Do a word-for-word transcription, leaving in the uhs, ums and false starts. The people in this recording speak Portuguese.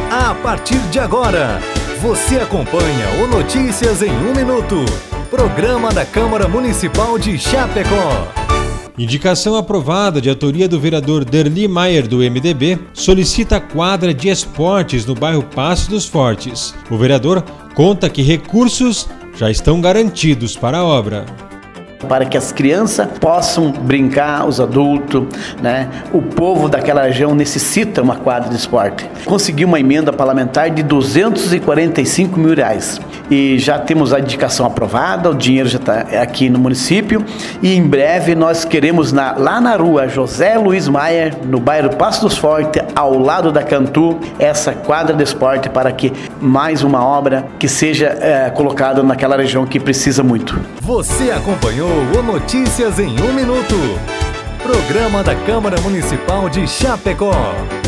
A partir de agora, você acompanha o Notícias em um Minuto, programa da Câmara Municipal de Chapecó. Indicação aprovada de autoria do vereador Derli Maier, do M D B, solicita quadra de esportes no bairro Passo dos Fortes. O vereador conta que recursos já estão garantidos para a obra. Para que as crianças possam brincar, os adultos, né? O povo daquela região necessita uma quadra de esporte. Consegui uma emenda parlamentar de duzentos e quarenta e cinco mil reais. E já temos a indicação aprovada, o dinheiro já está aqui no município. E em breve nós queremos, na, lá na rua José Luiz Maier, no bairro Passo dos Fortes, ao lado da Cantu, essa quadra de esporte para que mais uma obra que seja é, colocada naquela região que precisa muito. Você acompanhou o Notícias em um Minuto, programa da Câmara Municipal de Chapecó.